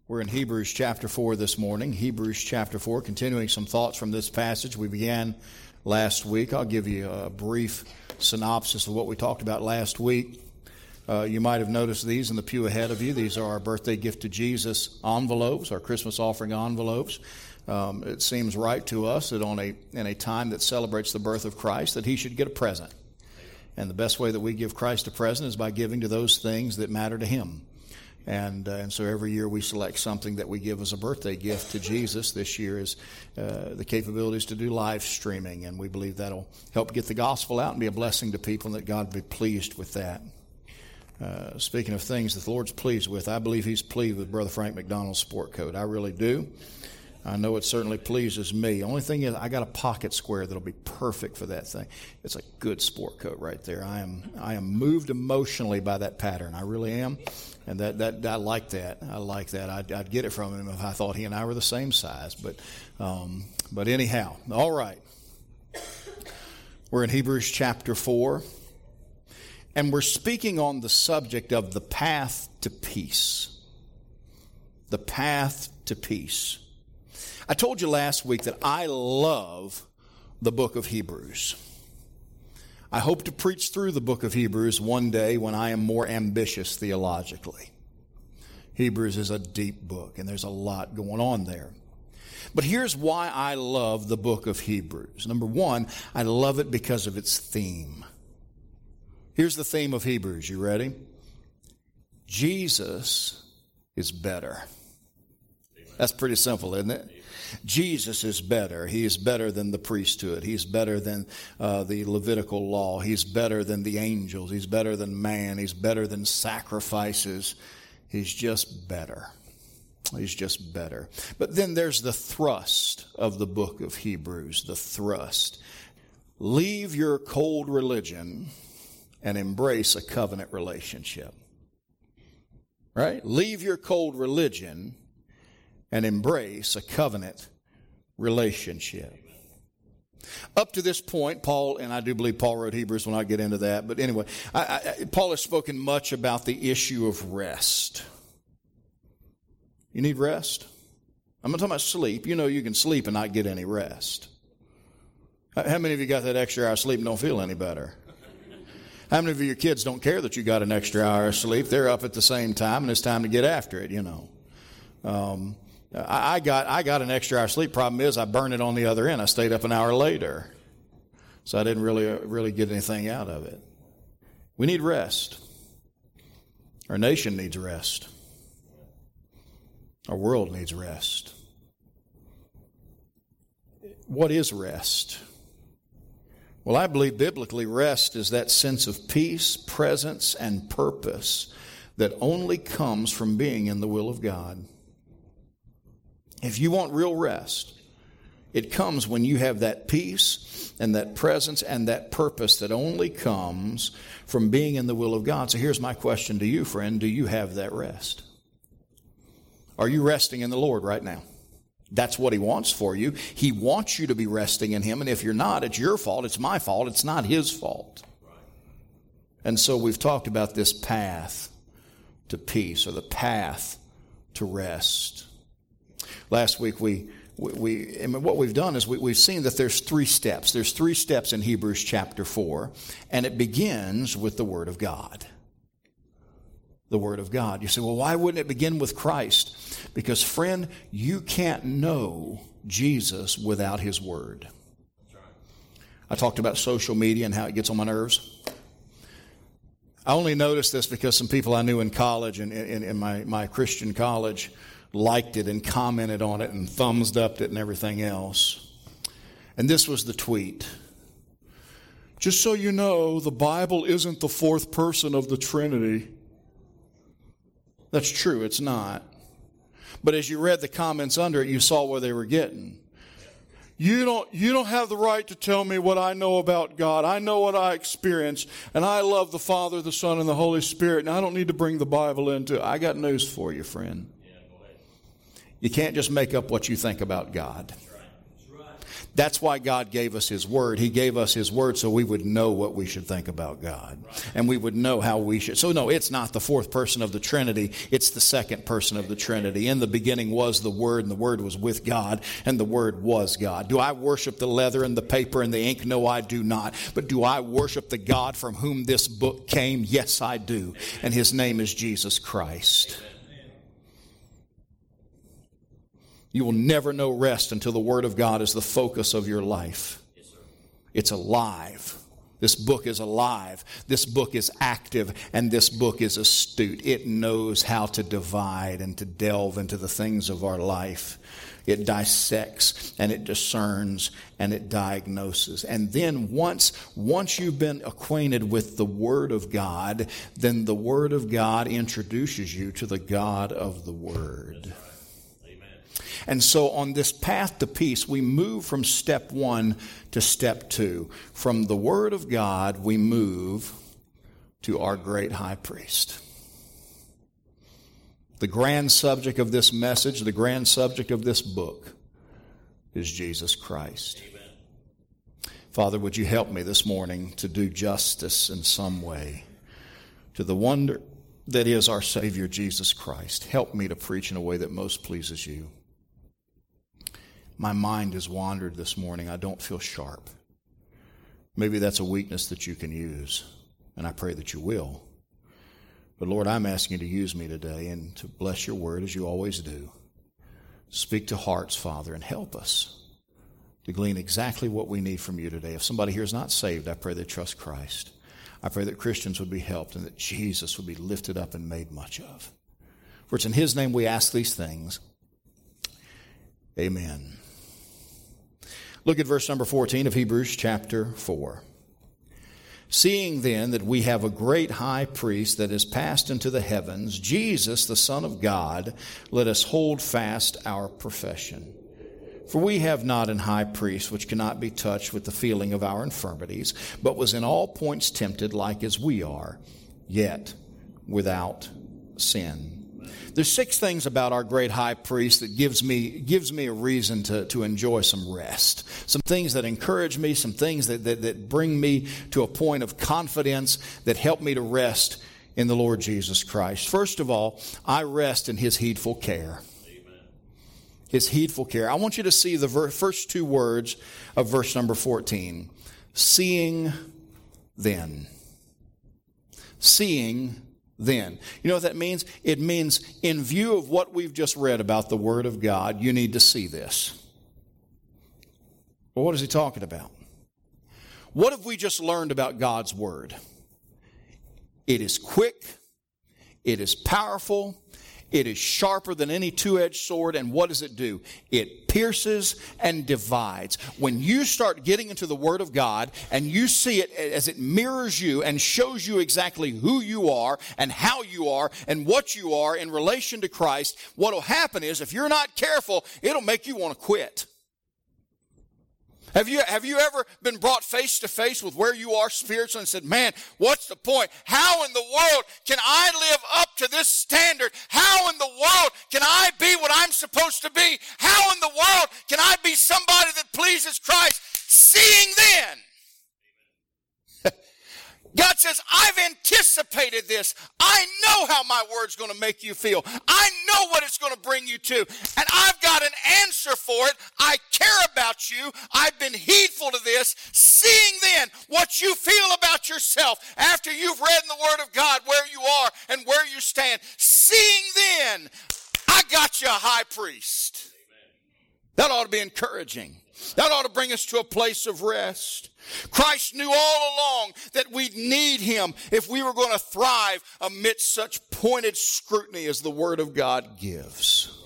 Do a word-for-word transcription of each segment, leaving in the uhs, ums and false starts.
We're in Hebrews chapter four this morning. Hebrews chapter four, continuing some thoughts from this passage we began last week. I'll give you a brief synopsis of what we talked about last week. Uh, you might have noticed these in the pew ahead of you. These are our birthday gift to Jesus envelopes, our Christmas offering envelopes. Um, it seems right to us that on a in a time that celebrates the birth of Christ, that he should get a present. And the best way that we give Christ a present is by giving to those things that matter to him. And uh, and so every year we select something that we give as a birthday gift to Jesus. This year is uh, the capabilities to do live streaming, and we believe that'll help get the gospel out and be a blessing to people, and that God be pleased with that. Uh, speaking of things that the Lord's pleased with, I believe he's pleased with Brother Frank McDonald's sport coat. I really do. I know it certainly pleases me. Only thing is, I got a pocket square that'll be perfect for that thing. It's a good sport coat right there. I am I am moved emotionally by that pattern. I really am, and that that I like that. I like that. I'd, I'd get it from him if I thought he and I were the same size. But um, but anyhow, all right. We're in Hebrews chapter four, and we're speaking on the subject of the path to peace. The path to peace. I told you last week that I love the book of Hebrews. I hope to preach through the book of Hebrews one day when I am more ambitious theologically. Hebrews is a deep book, and there's a lot going on there. But here's why I love the book of Hebrews. Number one, I love it because of its theme. Here's the theme of Hebrews. You ready? Jesus is better. That's pretty simple, isn't it? Jesus is better. He is better than the priesthood. He's better than uh, the Levitical law. He's better than the angels. He's better than man. He's better than sacrifices. He's just better. He's just better. But then there's the thrust of the book of Hebrews, the thrust. Leave your cold religion and embrace a covenant relationship. Right? Leave your cold religion and embrace a covenant relationship. Up to this point, Paul, and I do believe Paul wrote Hebrews, we'll not get into that, but anyway, I, I, Paul has spoken much about the issue of rest. You need rest? I'm not talking about sleep. You know you can sleep and not get any rest. How many of you got that extra hour of sleep and don't feel any better? How many of your kids don't care that you got an extra hour of sleep? They're up at the same time, and it's time to get after it, you know. Um, I got I got an extra hour of sleep. Problem is, I burned it on the other end. I stayed up an hour later, so I didn't really really get anything out of it. We need rest. Our nation needs rest. Our world needs rest. What is rest? Well, I believe biblically rest is that sense of peace, presence, and purpose that only comes from being in the will of God. If you want real rest, it comes when you have that peace and that presence and that purpose that only comes from being in the will of God. So here's my question to you, friend. Do you have that rest? Are you resting in the Lord right now? That's what he wants for you. He wants you to be resting in him. And if you're not, it's your fault. It's my fault. It's not his fault. And so we've talked about this path to peace, or the path to rest. Last week, we, we, we I mean, what we've done is we, we've seen that there's three steps. There's three steps in Hebrews chapter four, and it begins with the Word of God. The Word of God. You say, well, why wouldn't it begin with Christ? Because, friend, you can't know Jesus without His Word. I talked about social media and how it gets on my nerves. I only noticed this because some people I knew in college and in, in my, my Christian college liked it and commented on it and thumbs upped it and everything else. And this was the tweet. Just so you know, the Bible isn't the fourth person of the Trinity. That's true, it's not. But as you read the comments under it, you saw where they were getting. You don't, you don't have the right to tell me what I know about God. I know what I experience, and I love the Father, the Son, and the Holy Spirit, and I don't need to bring the Bible into it. I got news for you, friend. You can't just make up what you think about God. That's why God gave us His Word. He gave us His Word so we would know what we should think about God. And we would know how we should. So no, it's not the fourth person of the Trinity. It's the second person of the Trinity. In the beginning was the Word, and the Word was with God, and the Word was God. Do I worship the leather and the paper and the ink? No, I do not. But do I worship the God from whom this book came? Yes, I do. And His name is Jesus Christ. You will never know rest until the Word of God is the focus of your life. It's alive. This book is alive. This book is active, and this book is astute. It knows how to divide and to delve into the things of our life. It dissects, and it discerns, and it diagnoses. And then once, once you've been acquainted with the Word of God, then the Word of God introduces you to the God of the Word. And so on this path to peace, we move from step one to step two. From the Word of God, we move to our great high priest. The grand subject of this message, the grand subject of this book, is Jesus Christ. Amen. Father, would you help me this morning to do justice in some way to the wonder that is our Savior, Jesus Christ. Help me to preach in a way that most pleases you. My mind has wandered this morning. I don't feel sharp. Maybe that's a weakness that you can use, and I pray that you will. But Lord, I'm asking you to use me today and to bless your word as you always do. Speak to hearts, Father, and help us to glean exactly what we need from you today. If somebody here is not saved, I pray they trust Christ. I pray that Christians would be helped and that Jesus would be lifted up and made much of. For it's in His name we ask these things. Amen. Look at verse number fourteen of Hebrews chapter four. Seeing then that we have a great high priest that is passed into the heavens, Jesus, the Son of God, let us hold fast our profession. For we have not an high priest which cannot be touched with the feeling of our infirmities, but was in all points tempted like as we are, yet without sin. There's six things about our great high priest that gives me gives me a reason to, to enjoy some rest. Some things that encourage me, some things that, that, that bring me to a point of confidence that help me to rest in the Lord Jesus Christ. First of all, I rest in His heedful care. Amen. His heedful care. I want you to see the ver- first two words of verse number fourteen. Seeing then. Seeing then. You know what that means? It means in view of what we've just read about the Word of God, you need to see this. Well, what is he talking about? What have we just learned about God's Word? It is quick. It is powerful. It is sharper than any two-edged sword. And what does it do? It pierces and divides. When you start getting into the Word of God and you see it as it mirrors you and shows you exactly who you are and how you are and what you are in relation to Christ, what will happen is if you're not careful, it'll make you want to quit. Have you, have you ever been brought face to face with where you are spiritually and said, man, what's the point? How in the world can I live up to this standard? How in the world can I be what I'm supposed to be? How in the world can I be somebody that pleases Christ? Seeing then. God says, I've anticipated this. I know how my word's going to make you feel. I know what it's going to bring you to. And I've got an answer for it. I care about you. I've been heedful to this. Seeing then what you feel about yourself after you've read in the Word of God where you are and where you stand. Seeing then, I got you a high priest. That ought to be encouraging. That ought to bring us to a place of rest. Christ knew all along that we'd need Him if we were going to thrive amidst such pointed scrutiny as the Word of God gives.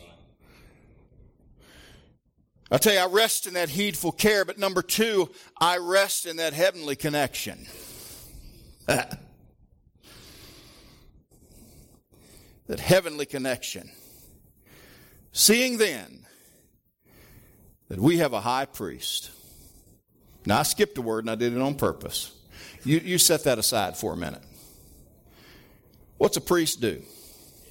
I tell you, I rest in that heedful care, but number two, I rest in that heavenly connection. That heavenly connection. Seeing then that we have a high priest. Now, I skipped a word and I did it on purpose. You, you set that aside for a minute. What's a priest do?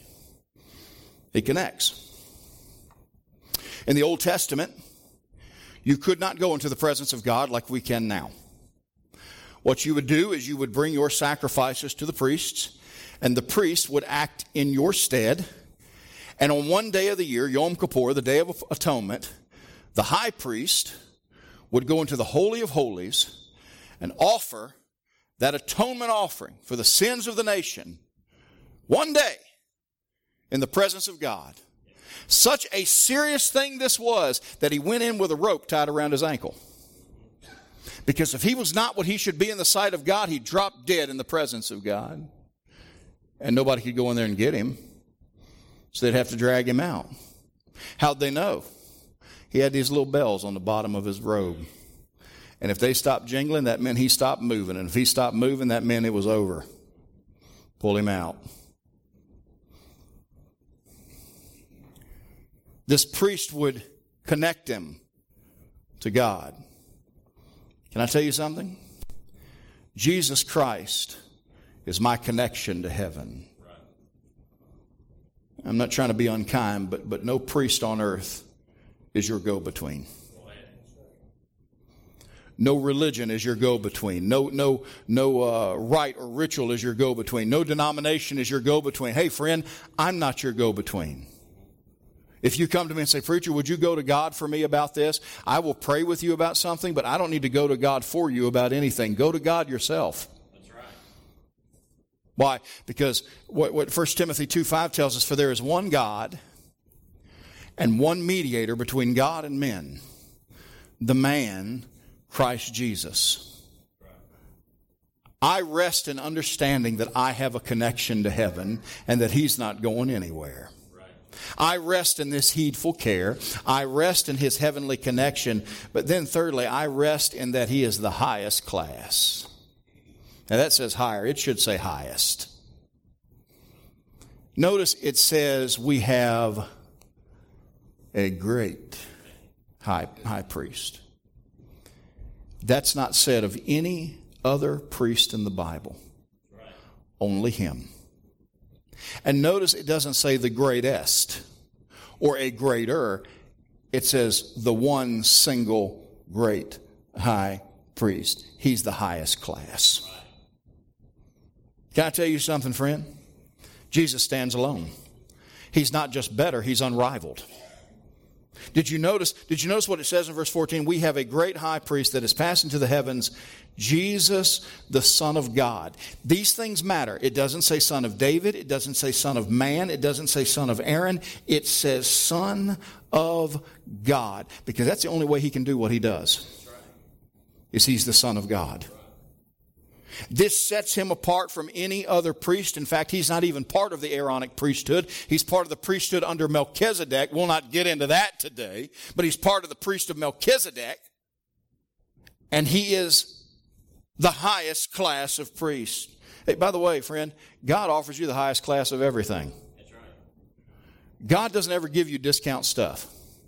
He connects. In the Old Testament, You could not go into the presence of God like we can now. What you would do is you would bring your sacrifices to the priests, and the priest would act in your stead. And on one day of the year, Yom Kippur, the Day of Atonement, the high priest would go into the Holy of Holies and offer that atonement offering for the sins of the nation one day in the presence of God. Such a serious thing this was that he went in with a rope tied around his ankle. Because if he was not what he should be in the sight of God, he dropped dead in the presence of God. And nobody could go in there and get him. So they'd have to drag him out. How'd they know? He had these little bells on the bottom of his robe. And if they stopped jingling, that meant he stopped moving. And if he stopped moving, that meant it was over. Pull him out. This priest would connect him to God. Can I tell you something? Jesus Christ is my connection to heaven. I'm not trying to be unkind, but, but no priest on earth is your go-between. No religion is your go-between. No, no, no uh, rite or ritual is your go-between. No denomination is your go-between. Hey, friend, I'm not your go-between. If you come to me and say, preacher, would you go to God for me about this? I will pray with you about something, but I don't need to go to God for you about anything. Go to God yourself. That's right. Why? Because what, what First Timothy two five tells us, for there is one God and one mediator between God and men, the man, Christ Jesus. I rest in understanding that I have a connection to heaven and that he's not going anywhere. I rest in this heedful care. I rest in his heavenly connection. But then thirdly, I rest in that he is the highest class. Now that says higher. It should say highest. Notice it says we have a great high, high priest. That's not said of any other priest in the Bible. Only him. And notice it doesn't say the greatest or a greater. It says the one single great high priest. He's the highest class. Can I tell you something, friend? Jesus stands alone. He's not just better, he's unrivaled. Did you notice, did you notice what it says in verse fourteen? We have a great high priest that is passed into the heavens, Jesus, the Son of God. These things matter. It doesn't say Son of David. It doesn't say Son of Man. It doesn't say Son of Aaron. It says Son of God. Because that's the only way he can do what he does. Is he's the Son of God. This sets him apart from any other priest. In fact, he's not even part of the Aaronic priesthood. He's part of the priesthood under Melchizedek. We'll not get into that today. But he's part of the priest of Melchizedek. And he is the highest class of priests. Hey, by the way, friend, God offers you the highest class of everything. That's right. God doesn't ever give you discount stuff.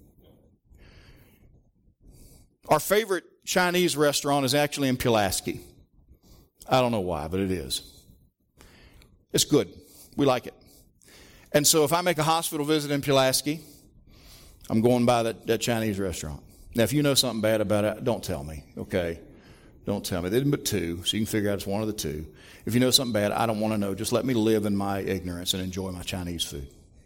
Our favorite Chinese restaurant is actually in Pulaski. I don't know why, but it is. It's good. We like it. And so if I make a hospital visit in Pulaski, I'm going by that, that Chinese restaurant. Now, if you know something bad about it, don't tell me, okay? Don't tell me. They didn't but two, so you can figure out it's one of the two. If you know something bad, I don't want to know. Just let me live in my ignorance and enjoy my Chinese food.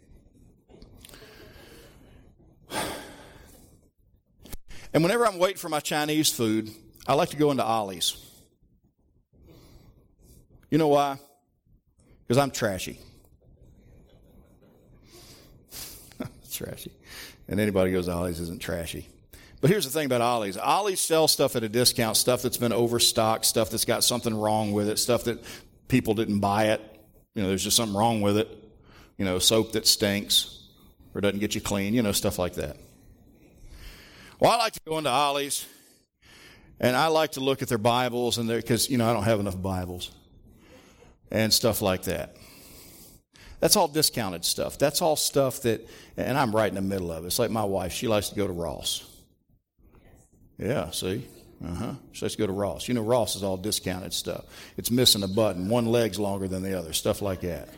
And whenever I'm waiting for my Chinese food, I like to go into Ollie's. You know why? Because I'm trashy. Trashy. And anybody who goes to Ollie's isn't trashy. But here's the thing about Ollie's. Ollie's sells stuff at a discount, stuff that's been overstocked, stuff that's got something wrong with it, stuff that people didn't buy it. You know, there's just something wrong with it. You know, soap that stinks or doesn't get you clean, you know, stuff like that. Well, I like to go into Ollie's, and I like to look at their Bibles, and because, you know, I don't have enough Bibles and stuff like that. That's all discounted stuff. That's all stuff that, and I'm right in the middle of it. It's like my wife. She likes to go to Ross. Yeah, see? Uh-huh. She likes to go to Ross. You know, Ross is all discounted stuff. It's missing a button. One leg's longer than the other. Stuff like that.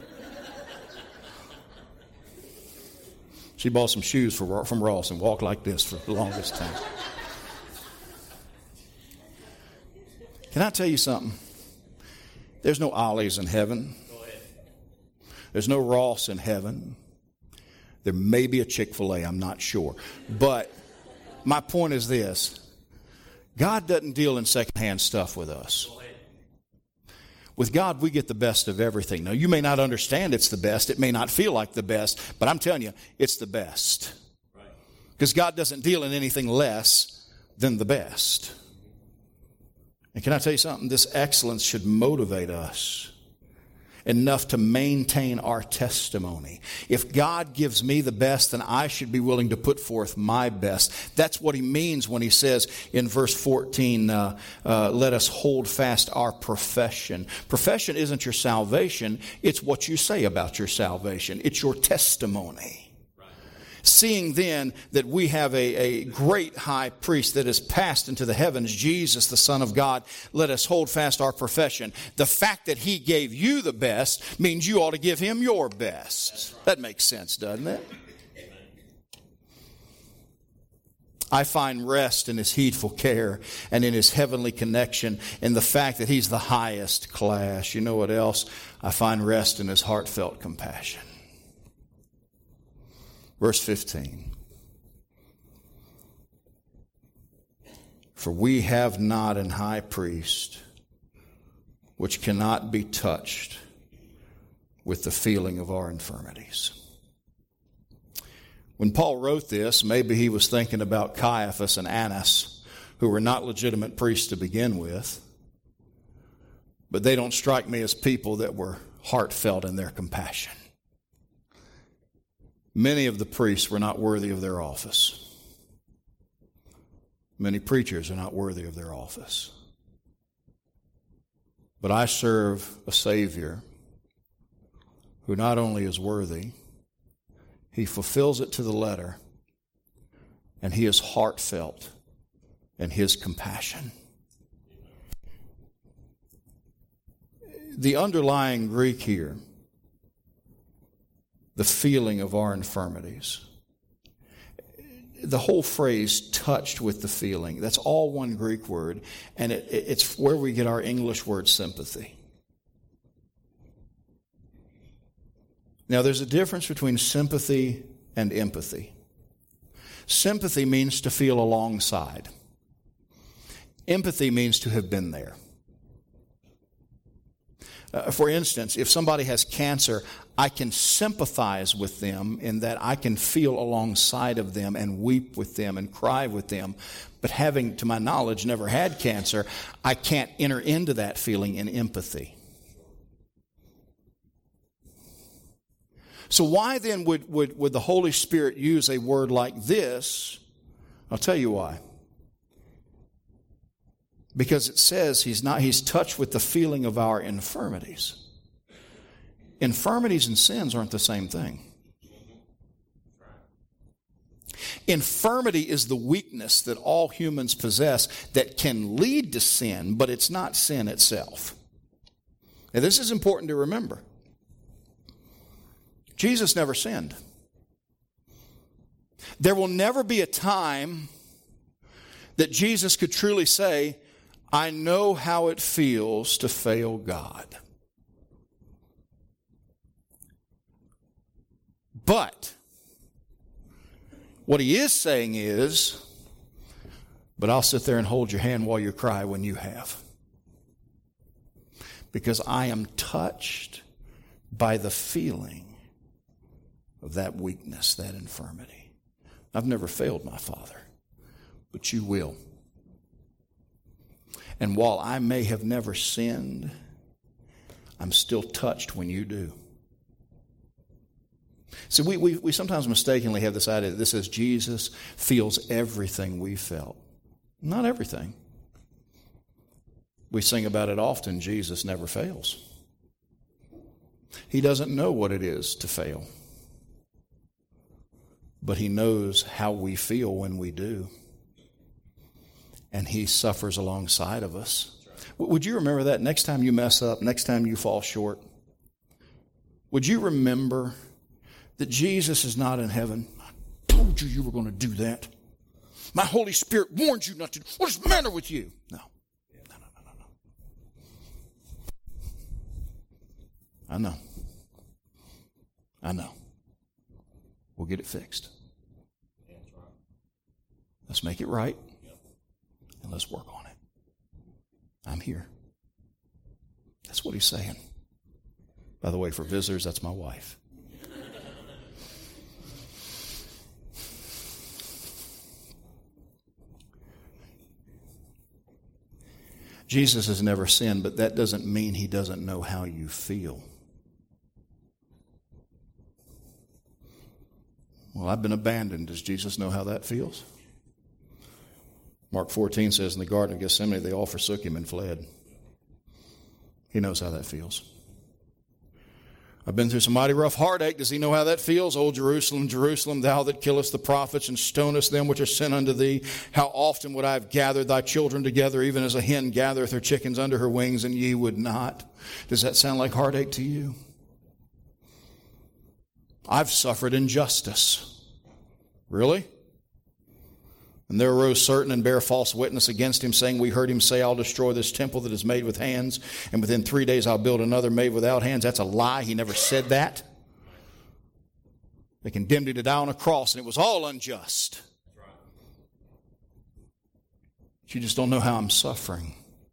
She bought some shoes for, from Ross and walked like this for the longest time. Can I tell you something? There's no Ollie's in heaven. There's no Ross in heaven. There may be a Chick-fil-A, I'm not sure. But my point is this. God doesn't deal in secondhand stuff with us. With God, we get the best of everything. Now, you may not understand it's the best. It may not feel like the best. But I'm telling you, it's the best. Because God doesn't deal in anything less than the best. And can I tell you something? This excellence should motivate us enough to maintain our testimony. If God gives me the best, then I should be willing to put forth my best. That's what he means when he says in verse fourteen, uh, uh, let us hold fast our profession. Profession isn't your salvation. It's what you say about your salvation. It's your testimony. Seeing then that we have a, a great high priest that has passed into the heavens, Jesus, the Son of God, let us hold fast our profession. The fact that he gave you the best means you ought to give him your best. That makes sense, doesn't it? I find rest in his heedful care and in his heavenly connection in the fact that he's the highest class. You know what else? I find rest in his heartfelt compassion. Verse fifteen. For we have not an high priest which cannot be touched with the feeling of our infirmities. When Paul wrote this, maybe he was thinking about Caiaphas and Annas, who were not legitimate priests to begin with, but they don't strike me as people that were heartfelt in their compassion. Many of the priests were not worthy of their office. Many preachers are not worthy of their office. But I serve a Savior who not only is worthy, he fulfills it to the letter, and he is heartfelt in his compassion. The underlying Greek here, the feeling of our infirmities. The whole phrase, touched with the feeling, that's all one Greek word, and it, it's where we get our English word sympathy. Now, there's a difference between sympathy and empathy. Sympathy means to feel alongside. Empathy means to have been there. Uh, for instance, if somebody has cancer, I can sympathize with them in that I can feel alongside of them and weep with them and cry with them. But having, to my knowledge, never had cancer, I can't enter into that feeling in empathy. So why then would, would, would the Holy Spirit use a word like this? I'll tell you why. Because it says he's not, he's touched with the feeling of our infirmities. Infirmities and sins aren't the same thing. Infirmity is the weakness that all humans possess that can lead to sin, but it's not sin itself. And this is important to remember. Jesus never sinned. There will never be a time that Jesus could truly say, I know how it feels to fail God. But what he is saying is, but I'll sit there and hold your hand while you cry when you have. Because I am touched by the feeling of that weakness, that infirmity. I've never failed my Father, but you will. And while I may have never sinned, I'm still touched when you do. See, we, we, we sometimes mistakenly have this idea that this says Jesus feels everything we felt. Not everything. We sing about it often. Jesus never fails. He doesn't know what it is to fail. But he knows how we feel when we do. And he suffers alongside of us. Would you remember that next time you mess up, next time you fall short? Would you remember that Jesus is not in heaven? I told you you were going to do that. My Holy Spirit warned you not to. What is the matter with you? No. No, no, no, no, no. I know. I know. We'll get it fixed. Let's make it right. And let's work on it. I'm here. That's what he's saying. By the way, for visitors, that's my wife. Jesus has never sinned, but that doesn't mean he doesn't know how you feel. Well, I've been abandoned. Does Jesus know how that feels? Mark fourteen says, in the Garden of Gethsemane, they all forsook him and fled. He knows how that feels. I've been through some mighty rough heartache. Does he know how that feels? O Jerusalem, Jerusalem, thou that killest the prophets and stonest them which are sent unto thee, how often would I have gathered thy children together, even as a hen gathereth her chickens under her wings, and ye would not. Does that sound like heartache to you? I've suffered injustice. Really? And there arose certain and bare false witness against him, saying, we heard him say, I'll destroy this temple that is made with hands, and within three days I'll build another made without hands. That's a lie. He never said that. They condemned him to die on a cross, and it was all unjust. But you just don't know how I'm suffering.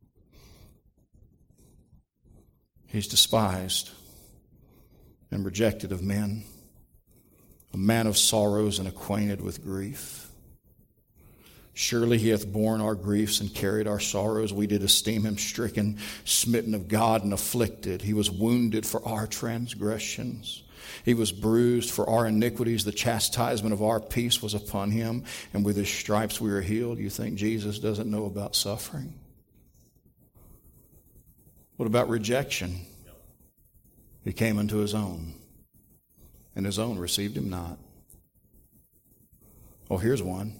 He's despised and rejected of men, a man of sorrows and acquainted with grief. Surely he hath borne our griefs and carried our sorrows. We did esteem him stricken, smitten of God, and afflicted. He was wounded for our transgressions. He was bruised for our iniquities. The chastisement of our peace was upon him, and with his stripes we are healed. You think Jesus doesn't know about suffering? What about rejection? He came unto his own, and his own received him not. Oh, here's one.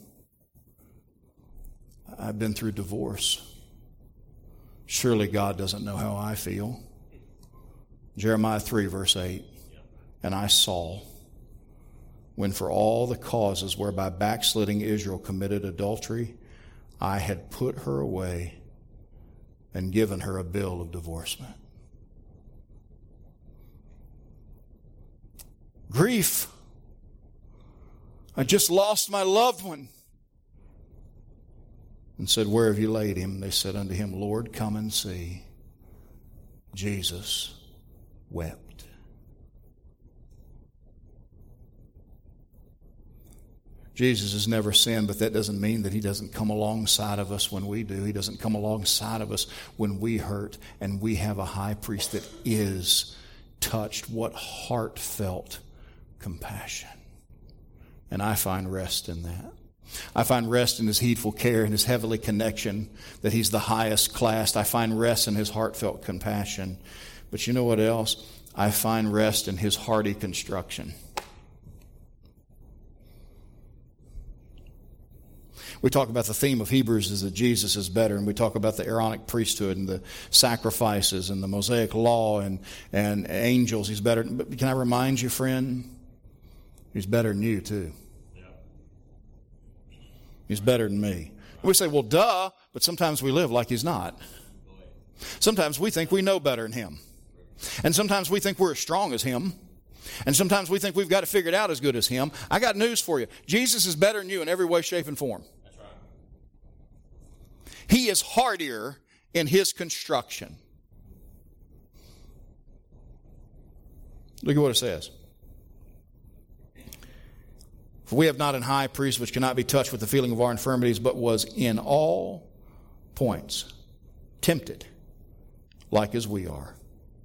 I've been through divorce. Surely God doesn't know how I feel. Jeremiah three, verse eight. And I saw, when for all the causes whereby backsliding Israel committed adultery, I had put her away and given her a bill of divorcement. Grief. I just lost my loved one. And said, where have you laid him? They said unto him, Lord, come and see. Jesus wept. Jesus has never sinned, but that doesn't mean that he doesn't come alongside of us when we do. He doesn't come alongside of us when we hurt, and we have a high priest that is touched. What heartfelt compassion. And I find rest in that. I find rest in his heedful care and his heavenly connection, that he's the highest class. I find rest in his heartfelt compassion. But you know what else? I find rest in his hearty construction. We talk about the theme of Hebrews is that Jesus is better, and we talk about the Aaronic priesthood and the sacrifices and the Mosaic law and, and angels. He's better. But can I remind you, friend, he's better than you too. He's better than me. We say, well, duh, but sometimes we live like he's not. Sometimes we think we know better than him. And sometimes we think we're as strong as him. And sometimes we think we've got it figured out as good as him. I got news for you. Jesus is better than you in every way, shape, and form. That's right. He is hardier in his construction. Look at what it says. For we have not an high priest which cannot be touched with the feeling of our infirmities, but was in all points tempted, like as we are.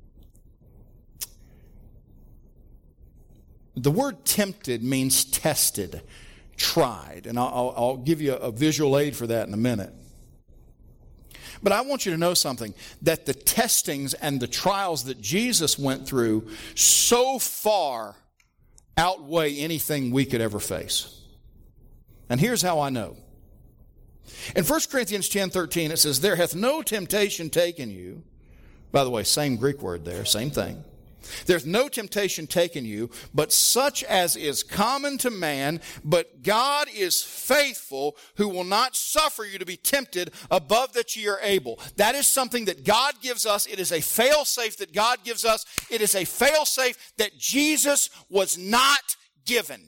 The word tempted means tested, tried, and I'll, I'll give you a visual aid for that in a minute. But I want you to know something, that the testings and the trials that Jesus went through so far outweigh anything we could ever face. And here's how I know. In First Corinthians ten thirteen, it says, there hath no temptation taken you. By the way, same Greek word there, same thing. There's no temptation taken you, but such as is common to man. But God is faithful, who will not suffer you to be tempted above that ye are able. That is something that God gives us. It is a fail-safe that God gives us. It is a fail-safe that Jesus was not given.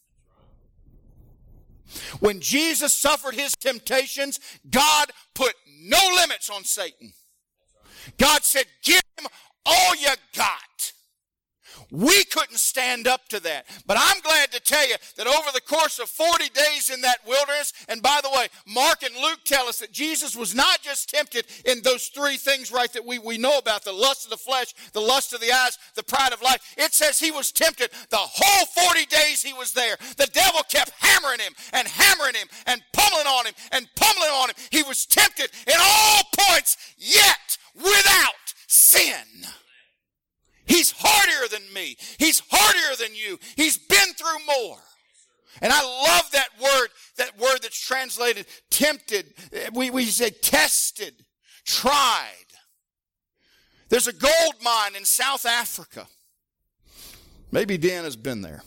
When Jesus suffered his temptations, God put no limits on Satan. God said, give him all you got. We couldn't stand up to that. But I'm glad to tell you that over the course of forty days in that wilderness, and by the way, Mark and Luke tell us that Jesus was not just tempted in those three things, right, that we, we know about, the lust of the flesh, the lust of the eyes, the pride of life. It says he was tempted the whole forty days he was there. The devil kept hammering him and hammering him and pummeling on him and pummeling on him. He was tempted in all points, yet without sin. He's hardier than me. He's hardier than you. He's been through more. And I love that word, that word that's translated tempted. We, we say tested, tried. There's a gold mine in South Africa. Maybe Dan has been there.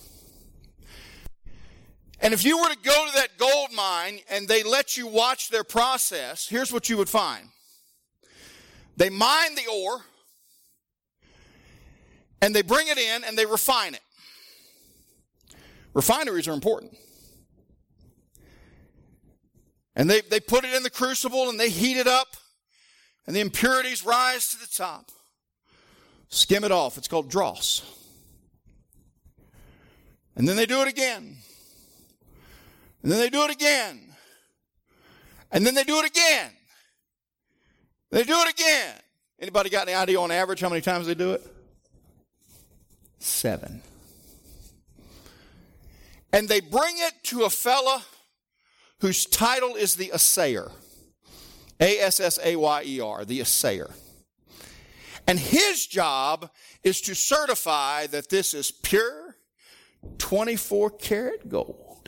And if you were to go to that gold mine and they let you watch their process, here's what you would find. They mine the ore, and they bring it in and they refine it. Refineries are important. And they, they put it in the crucible and they heat it up, and the impurities rise to the top. Skim it off. It's called dross. And then they do it again. And then they do it again. And then they do it again. They do it again. Anybody got any idea on average how many times they do it? Seven. And they bring it to a fella whose title is the assayer. A S S A Y E R, the assayer. And his job is to certify that this is pure twenty-four karat gold.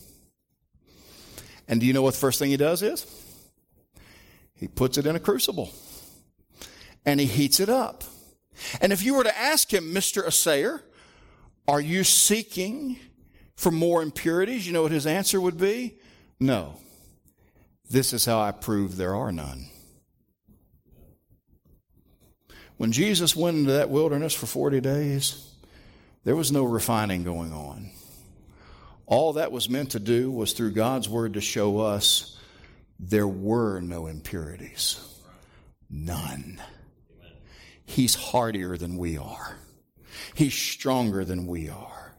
And do you know what the first thing he does is? He puts it in a crucible. And he heats it up. And if you were to ask him, Mister Assayer, are you seeking for more impurities? You know what his answer would be? No. This is how I prove there are none. When Jesus went into that wilderness for forty days, there was no refining going on. All that was meant to do was through God's word to show us there were no impurities. None. He's hardier than we are. He's stronger than we are.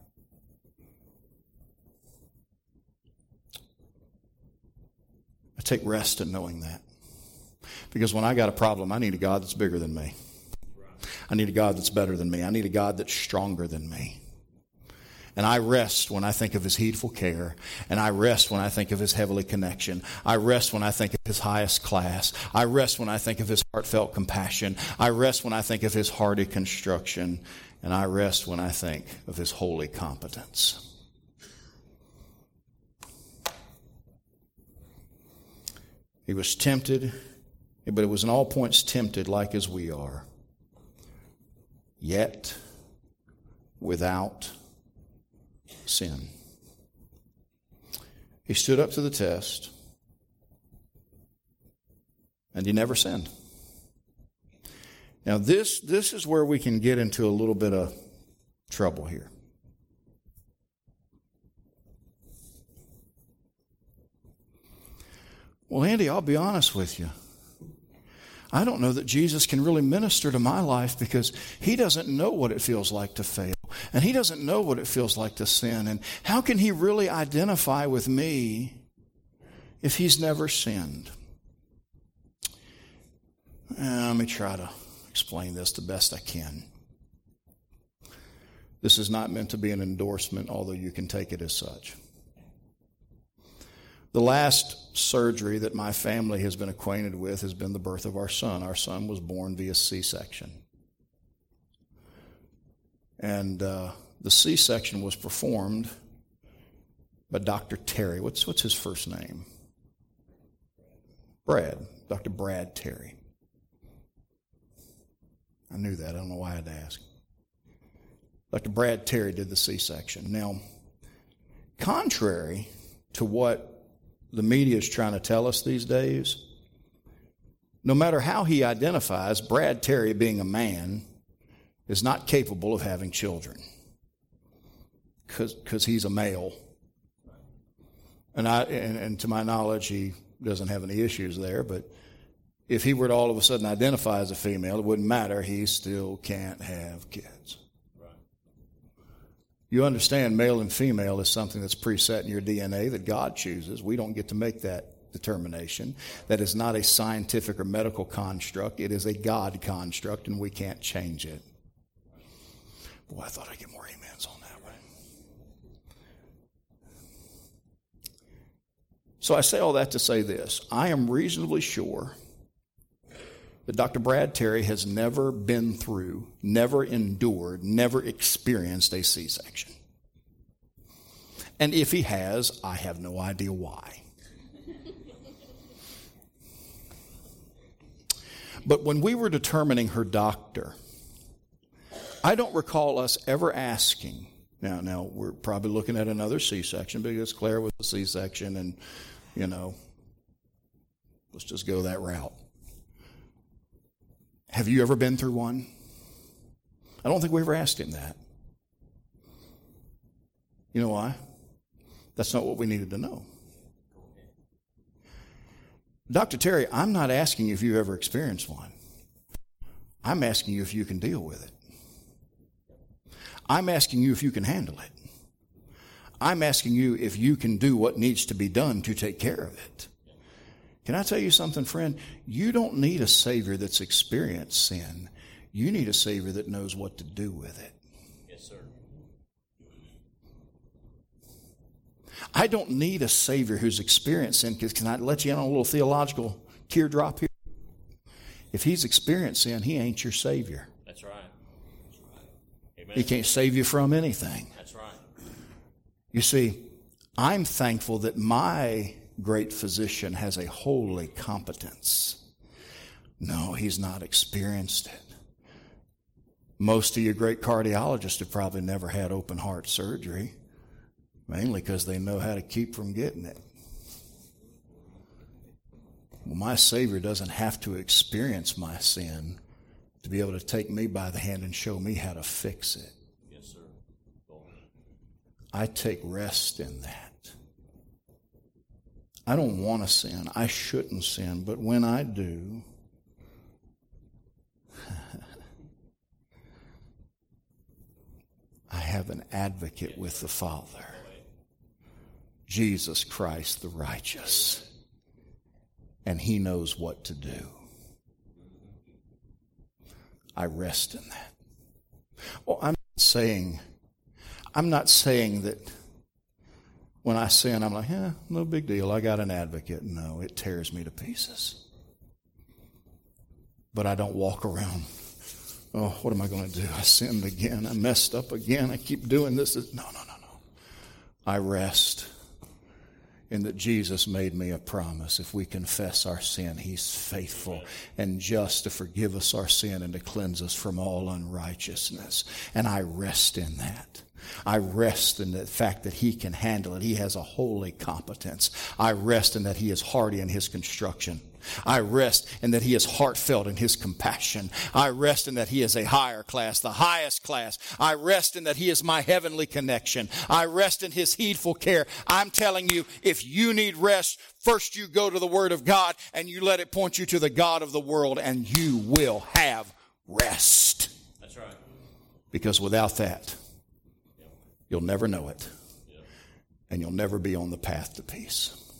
I take rest in knowing that. Because when I got a problem, I need a God that's bigger than me. I need a God that's better than me. I need a God that's stronger than me. And I rest when I think of his heedful care. And I rest when I think of his heavenly connection. I rest when I think of his highest class. I rest when I think of his heartfelt compassion. I rest when I think of his hardy construction. And I rest when I think of his holy competence. He was tempted, but it was in all points tempted like as we are. Yet without sin. He stood up to the test, and he never sinned. Now this, this is where we can get into a little bit of trouble here. Well, Andy, I'll be honest with you. I don't know that Jesus can really minister to my life because he doesn't know what it feels like to fail. And he doesn't know what it feels like to sin. And how can he really identify with me if he's never sinned? Uh, let me try to explain this the best I can. This is not meant to be an endorsement, although you can take it as such. The last surgery that my family has been acquainted with has been the birth of our son. Our son was born via C-section. And uh, the C-section was performed by Doctor Terry. What's, what's his first name? Brad. Doctor Brad Terry. I knew that. I don't know why I had to ask. Doctor Brad Terry did the C-section. Now, contrary to what the media is trying to tell us these days, no matter how he identifies, Brad Terry, being a man, is not capable of having children because he's a male. And, I, and, and to my knowledge, he doesn't have any issues there, but if he were to all of a sudden identify as a female, it wouldn't matter. He still can't have kids. Right. You understand male and female is something that's preset in your D N A that God chooses. We don't get to make that determination. That is not a scientific or medical construct. It is a God construct, and we can't change it. Boy, I thought I'd get more amens on that one. So I say all that to say this. I am reasonably sure that Doctor Brad Terry has never been through, never endured, never experienced a C-section. And if he has, I have no idea why. But when we were determining her doctor, I don't recall us ever asking, now, now we're probably looking at another C-section because Claire was a C-section and, you know, let's just go that route. Have you ever been through one? I don't think we ever asked him that. You know why? That's not what we needed to know. Doctor Terry, I'm not asking you if you ever experienced one. I'm asking you if you can deal with it. I'm asking you if you can handle it. I'm asking you if you can do what needs to be done to take care of it. Can I tell you something, friend? You don't need a Savior that's experienced sin. You need a Savior that knows what to do with it. Yes, sir. I don't need a Savior who's experienced sin. Can I let you in on a little theological teardrop here? If he's experienced sin, he ain't your Savior. That's right. Amen. He can't save you from anything. That's right. You see, I'm thankful that my great physician has a holy competence. No, he's not experienced it. Most of you great cardiologists have probably never had open heart surgery, mainly because they know how to keep from getting it. Well, my Savior doesn't have to experience my sin to be able to take me by the hand and show me how to fix it. Yes, sir. I take rest in that. I don't want to sin. I shouldn't sin. But when I do, I have an advocate with the Father, Jesus Christ the righteous. And he knows what to do. I rest in that. Well, I'm not saying, I'm not saying that when I sin, I'm like, yeah, no big deal. I got an advocate. No, it tears me to pieces. But I don't walk around, oh, what am I going to do? I sinned again. I messed up again. I keep doing this. No, no, no, no. I rest in that Jesus made me a promise. If we confess our sin, he's faithful and just to forgive us our sin and to cleanse us from all unrighteousness. And I rest in that. I rest in the fact that he can handle it. He has a holy competence. I rest in that he is hardy in his construction. I rest in that he is heartfelt in his compassion. I rest in that he is a higher class, the highest class. I rest in that he is my heavenly connection. I rest in his heedful care. I'm telling you, if you need rest, first you go to the Word of God and you let it point you to the God of the world, and you will have rest. That's right. Because without that, you'll never know it. And you'll never be on the path to peace.